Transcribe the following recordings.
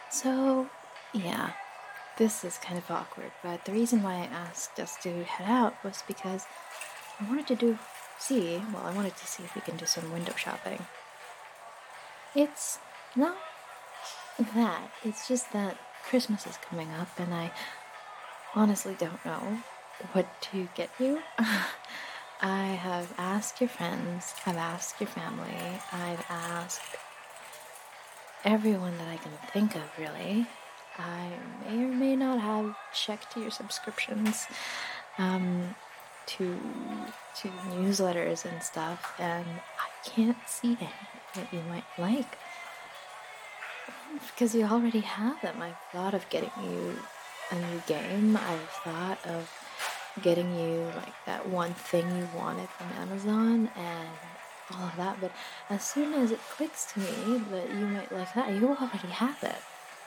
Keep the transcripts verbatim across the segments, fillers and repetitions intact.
So, yeah, this is kind of awkward, but the reason why I asked us to head out was because I wanted to do, see, well, I wanted to see if we can do some window shopping. It's not that, it's just that Christmas is coming up and I honestly don't know what to get you. I have asked your friends, I've asked your family, I've asked everyone that I can think of, really. I may or may not have checked your subscriptions um, to to newsletters and stuff, and I can't see anything that you might like because you already have them. I've thought of getting you a new game. I've thought of getting you like that one thing you wanted from Amazon and all of that, but as soon as it clicks to me that you might like that, you already have it.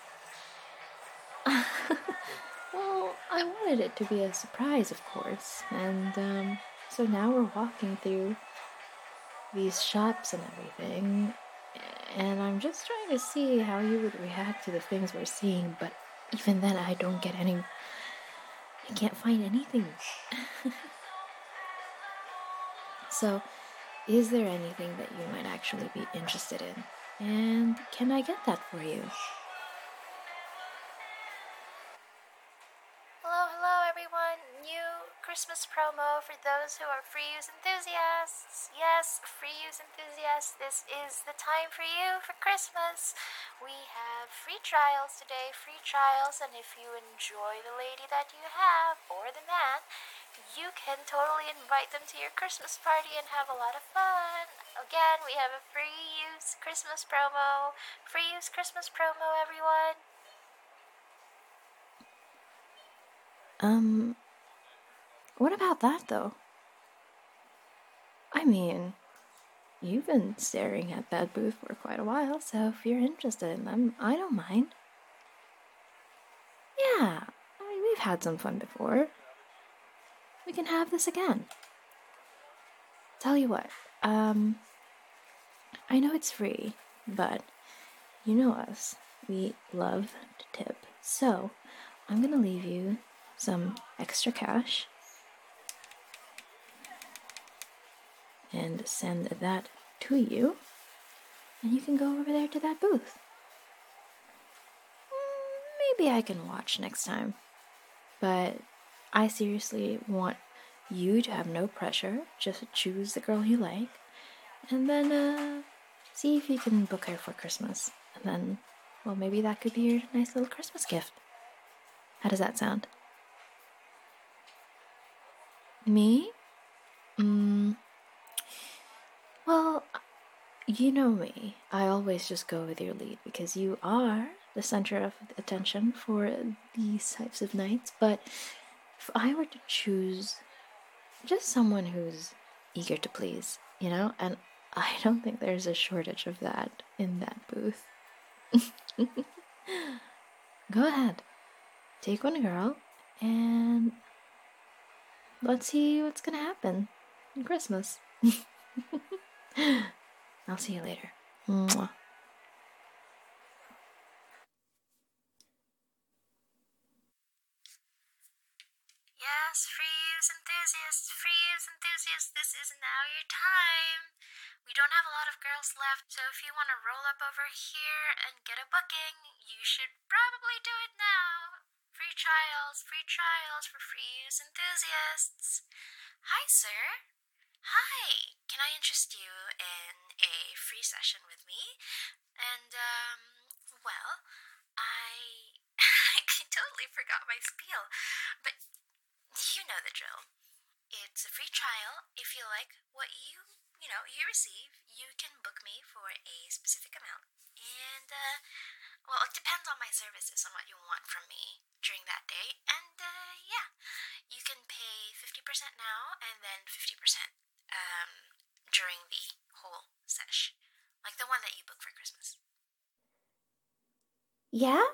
Well, I wanted it to be a surprise, of course, and um, so now we're walking through these shops and everything, and I'm just trying to see how you would react to the things we're seeing, but even then I don't get any, I can't find anything. So, is there anything that you might actually be interested in? And can I get that for you? Hello, hello everyone! New Christmas promo for those who are free use enthusiasts. Yes, free use enthusiasts, this is the time for you for Christmas. We have free trials today, free trials, and if you enjoy the lady that you have, or the man, you can totally invite them to your Christmas party and have a lot of fun. Again, we have a free use Christmas promo. Free use Christmas promo, everyone. Um, what about that, though? I mean, you've been staring at that booth for quite a while, so if you're interested in them, I don't mind. Yeah, I mean, we've had some fun before. We can have this again. Tell you what, um, I know it's free, but you know us. We love to tip. So, I'm gonna leave you some extra cash and send that to you, and you can go over there to that booth. Maybe I can watch next time, but I seriously want you to have no pressure. Just choose the girl you like, and then uh, see if you can book her for Christmas. And then, well, maybe that could be your nice little Christmas gift. How does that sound? Me? Mm, well, you know me. I always just go with your lead because you are the center of attention for these types of nights. But if I were to choose just someone who's eager to please, you know, and I don't think there's a shortage of that in that booth. Go ahead, take one girl, and let's see what's gonna happen on Christmas. I'll see you later. Mwah. Yes, free use enthusiasts, free use enthusiasts, this is now your time. We don't have a lot of girls left, so if you want to roll up over here and get a booking, you should probably do it now. Free trials, free trials for free use enthusiasts. Hi, sir. Hi, can I interest you in a free session with me? And, um, well, I I totally forgot my spiel, but you know the drill. It's a free trial. If you like what you, you know, you receive, you can book me for a specific amount. And, uh, well, it depends on my services, on what you want from me during that day. And, uh, yeah, you can pay fifty percent now and then fifty percent, um, during the whole sesh. Like the one that you book for Christmas. Yeah?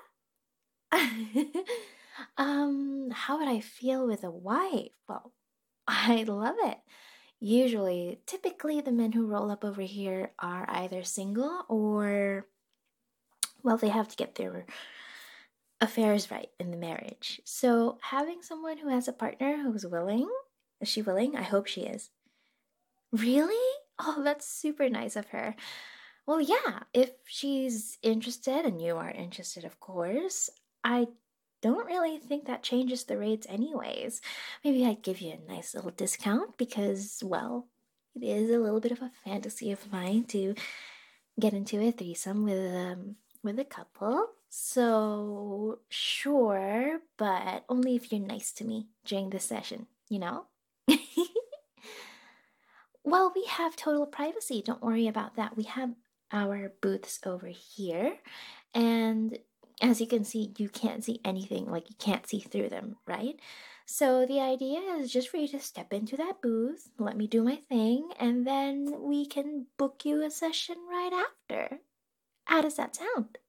um, how would I feel with a wife? Well, I love it. Usually, typically, the men who roll up over here are either single or, well, they have to get their a fair is right in the marriage. So having someone who has a partner who's willing, is she willing? I hope she is. Really? Oh, that's super nice of her. Well, yeah, if she's interested and you are interested, of course, I don't really think that changes the rates anyways. Maybe I'd give you a nice little discount because, well, it is a little bit of a fantasy of mine to get into a threesome with um with a couple. So, sure, but only if you're nice to me during the session, you know? Well, we have total privacy. Don't worry about that. We have our booths over here. And as you can see, you can't see anything. Like, you can't see through them, right? So the idea is just for you to step into that booth, let me do my thing, and then we can book you a session right after. How does that sound?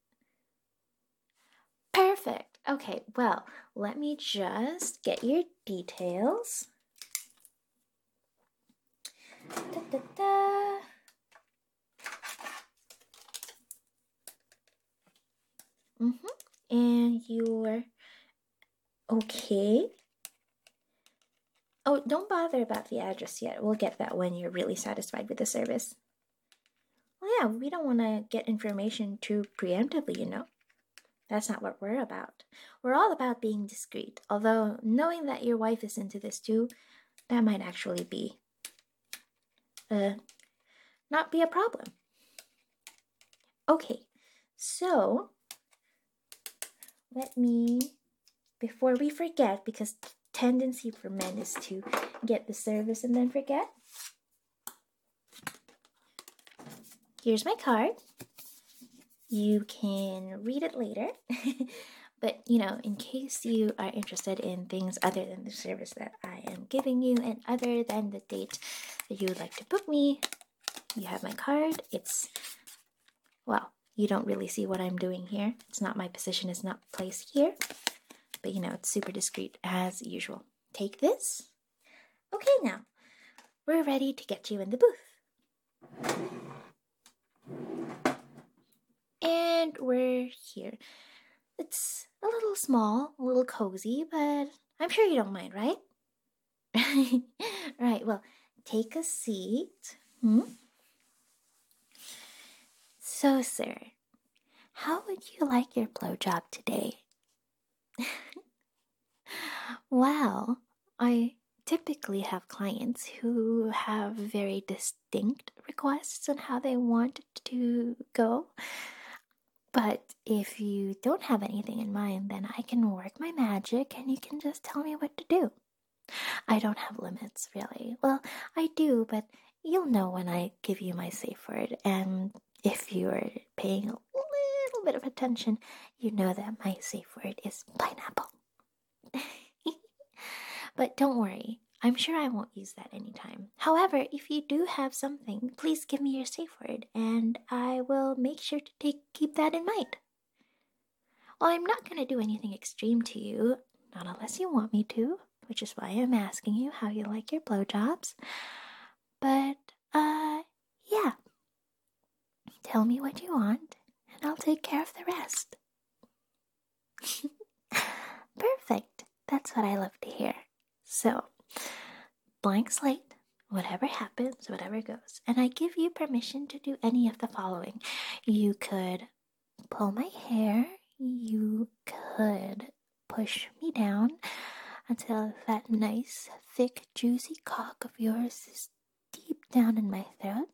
Perfect. Okay, well, let me just get your details. Da, da, da. Mm-hmm. And you're okay. Oh, don't bother about the address yet. We'll get that when you're really satisfied with the service. Well, yeah, we don't want to get information too preemptively, you know. That's not what we're about. We're all about being discreet, although knowing that your wife is into this too, that might actually be, uh, not be a problem. Okay, so let me, before we forget, because the tendency for men is to get the service and then forget. Here's my card. You can read it later. But, you know, in case you are interested in things other than the service that I am giving you and other than the date that you would like to book me, you have my card. It's, well, you don't really see what I'm doing here. It's not my position, it's not placed here. But, you know, it's super discreet as usual. Take this. Okay, now, we're ready to get you in the booth. And we're here. It's a little small, a little cozy, but I'm sure you don't mind, right? Right, well, take a seat. Hmm? So, sir, how would you like your blowjob today? Well, I typically have clients who have very distinct requests on how they want it to go. But if you don't have anything in mind, then I can work my magic and you can just tell me what to do. I don't have limits, really. Well, I do, but you'll know when I give you my safe word. And if you're paying a little bit of attention, you know that my safe word is pineapple. But don't worry, I'm sure I won't use that anytime. However, if you do have something, please give me your safe word, and I will make sure to take, keep that in mind. Well, I'm not going to do anything extreme to you, not unless you want me to, which is why I'm asking you how you like your blowjobs. But, uh, yeah. Tell me what you want, and I'll take care of the rest. Perfect. That's what I love to hear. So, blank slate, whatever happens, whatever goes. And I give you permission to do any of the following. You could pull my hair. You could push me down until that nice, thick, juicy cock of yours is deep down in my throat.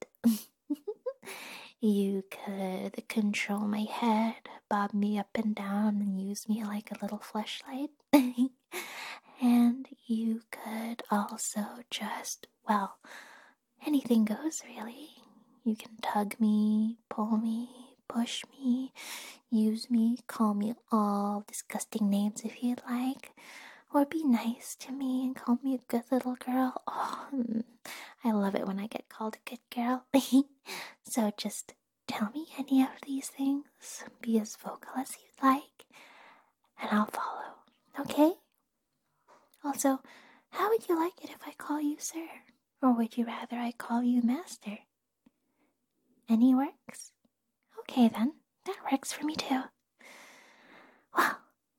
You could control my head, bob me up and down, and use me like a little fleshlight. And you could also just, well, anything goes, really. You can tug me, pull me, push me, use me, call me all disgusting names if you'd like, or be nice to me and call me a good little girl. Oh, I love it when I get called a good girl. So just tell me any of these things, be as vocal as you'd like, and I'll follow, okay? Also, how would you like it if I call you sir? Or would you rather I call you master? Any works? Okay then, that works for me too. Well,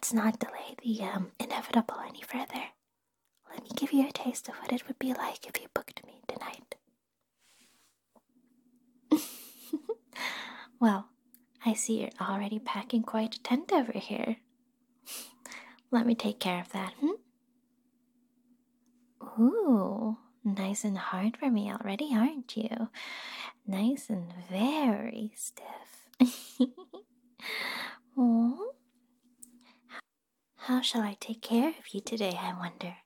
let's not delay the um, inevitable any further. Let me give you a taste of what it would be like if you booked me tonight. Well, I see you're already packing quite a tent over here. Let me take care of that, hmm? Ooh, nice and hard for me already, aren't you? Nice and very stiff. Oh, how shall I take care of you today, I wonder?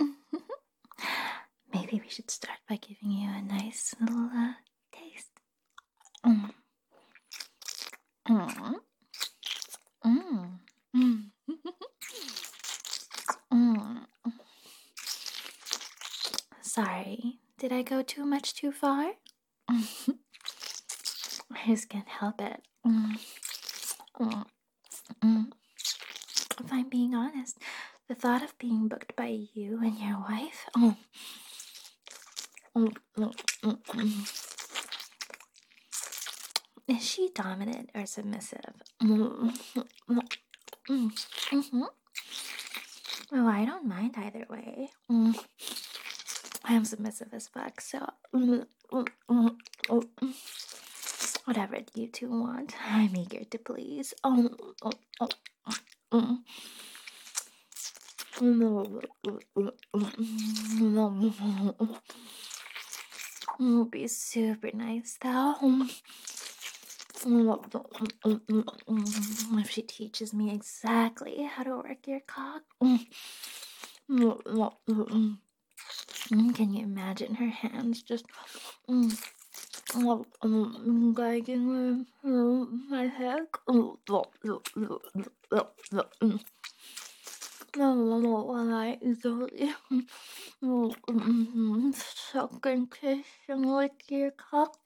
Maybe we should start by giving you a nice little uh, taste. Mm. Mm. Mm. Mm. Mm. Sorry, did I go too much too far? I just can't help it. Mm. Mm. Mm. If I'm being honest, the thought of being booked by you and your wife, oh, oh, oh, oh, oh. Is she dominant or submissive? Mm. Mm. Mm-hmm. Oh, I don't mind either way. Mm. I'm submissive as fuck, so mm, mm, mm, oh, mm. Whatever you two want, I'm eager to please. Oh, oh, oh, mm. It'll be super nice though. If she teaches me exactly how to work your cock. Can you imagine her hands just guiding my head? While I easily suck and kiss and lick your cock.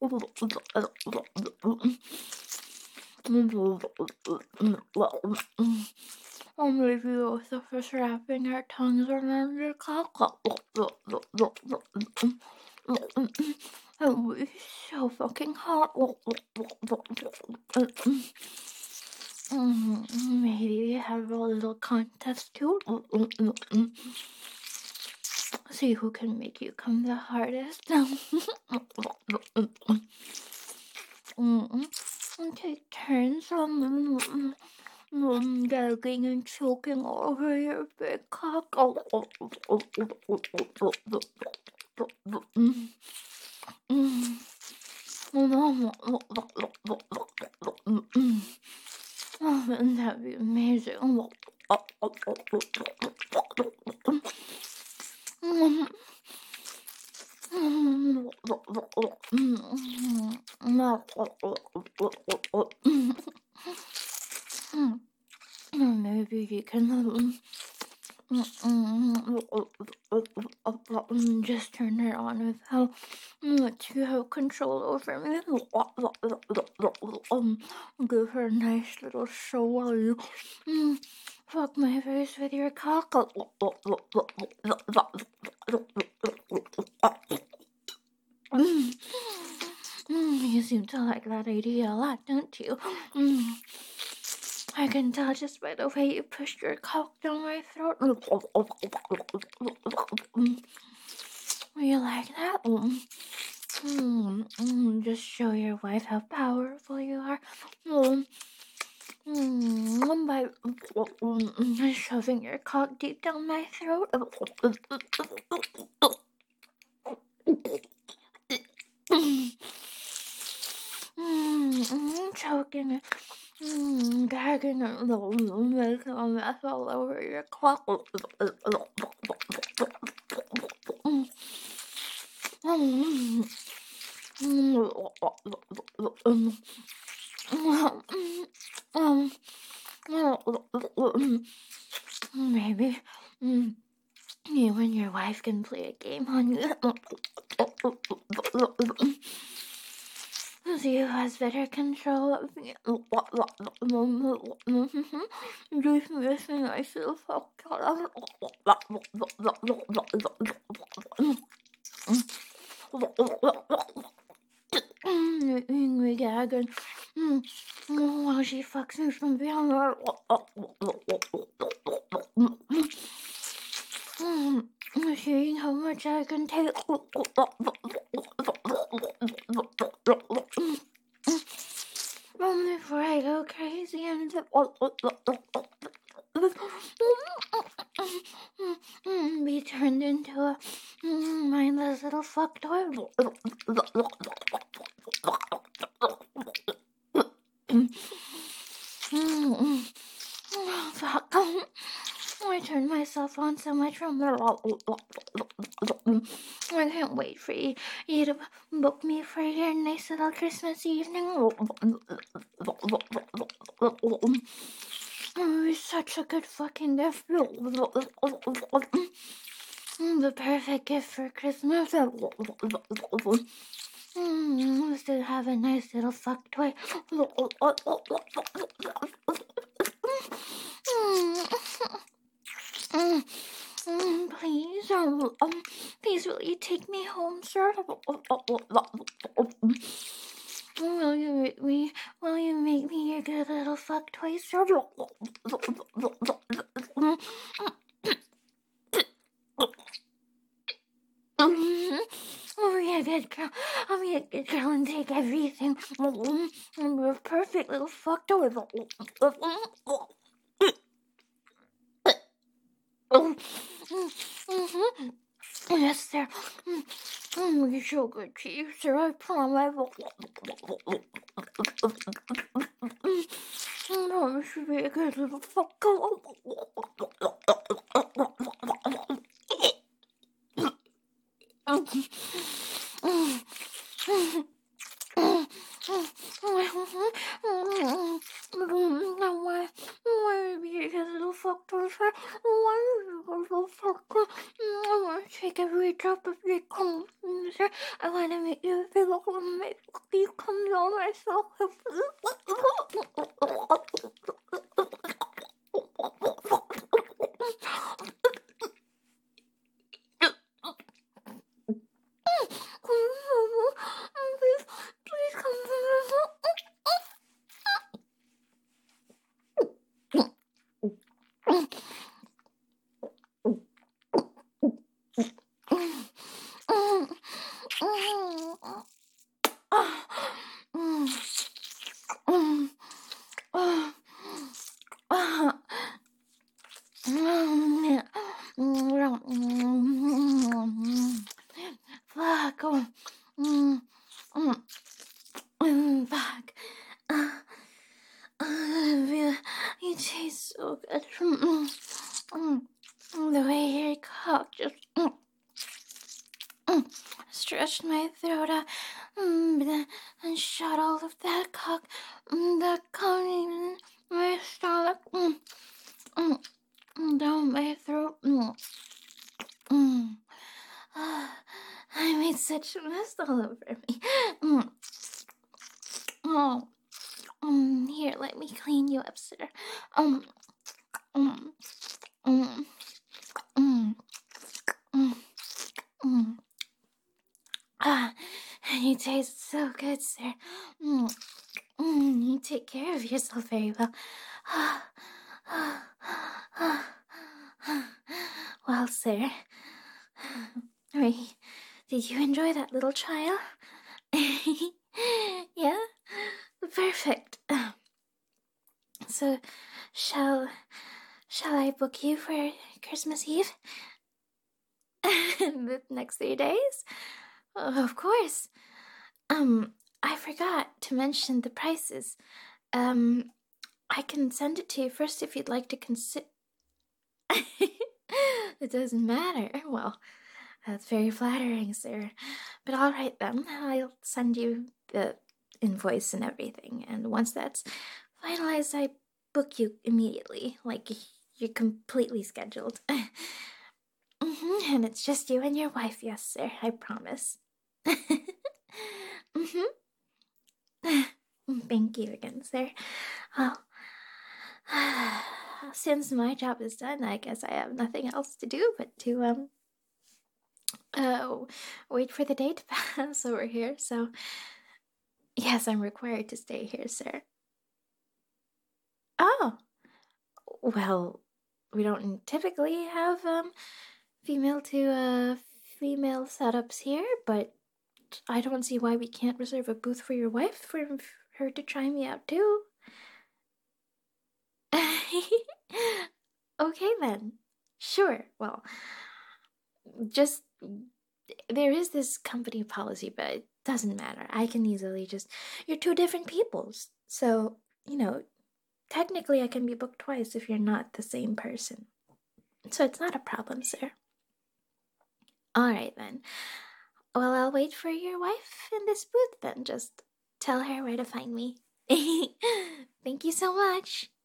Or maybe also for wrapping our tongues around your cock. It would be so fucking hot. Maybe we have a little contest too. See who can make you come the hardest. Take turns on gagging and choking over your big cock. Oh, wouldn't that be amazing? Maybe you can just turn her on with how much you have control over me. Give her a nice little show while you fuck my face with your cock. You seem to like that idea a lot, don't you? I can tell just by the way you pushed your cock down my throat. You like that? Mm, mm, just show your wife how powerful you are. Mm, mm, by mm, shoving your cock deep down my throat. Mm, choking it. Mm, gagging it, making a mess all over your cock. Maybe mm, you and your wife can play a game on you. See who has better control of me. Just missing I feel fucked up. making me gag and mm, mm, while she fucks me from behind her. Mm, seeing how much I can take. Before I go crazy and be turned into a mindless little fuck toy. Fuck. I turned myself on so much from I can't wait for you, you to book me for your nice little Christmas evening. Oh, it's such a good fucking gift. The perfect gift for Christmas. Mm, to have a nice little fuck toy. Mm, mm, please, um, um, please, will you take me home, sir? Will you make me? Will you make me your good little fuck toy, sir? I'll be a good girl. I'll be a good girl and take everything. I'm a perfect little fuck toy. Mm-hmm. Yes, sir. Mm, you're so good to you, sir. I promise. I promise you'll be a good little fuck. Take every drop of your cum, sir. I want to make you feel like make you come down myself. Please, please come to Fuck. Mm, mm, mm, fuck. Uh, uh, you taste so good. Mm, mm, the way your cock just mm, mm, stretched my throat out mm, and shot all of that cock mm, that coming in my stomach mm, mm, down my throat. Mm, mm. Uh, I made such a mess all over me. Mm. Oh, um, here, let me clean you up, sir. Um, um, um, um, um, um. Ah, you taste so good, sir. Mm, mm, you take care of yourself very well. Ah, ah, ah, ah. Well, sir, did you enjoy that little trial? Yeah? Perfect. So, shall shall I book you for Christmas Eve? The next three days? Oh, of course. Um, I forgot to mention the prices. Um, I can send it to you first if you'd like to consider. It doesn't matter. Well, that's very flattering, sir. But all right then, I'll send you the invoice and everything. And once that's finalized, I book you immediately. Like, you're completely scheduled. Mm-hmm, and it's just you and your wife, yes, sir. I promise. Mm-hmm. Thank you again, sir. Well, since my job is done, I guess I have nothing else to do but to, um, uh, wait for the day to pass over here, so Yes, I'm required to stay here, sir. Oh, well, we don't typically have um female to uh female setups here, but I don't see why we can't reserve a booth for your wife for her to try me out too. Okay then. Sure. Well, just there is this company policy, but it doesn't matter. I can easily just you're two different peoples. So, you know, technically I can be booked twice if you're not the same person. So it's not a problem, sir. All right then. Well, I'll wait for your wife in this booth then. Just tell her where to find me. Thank you so much.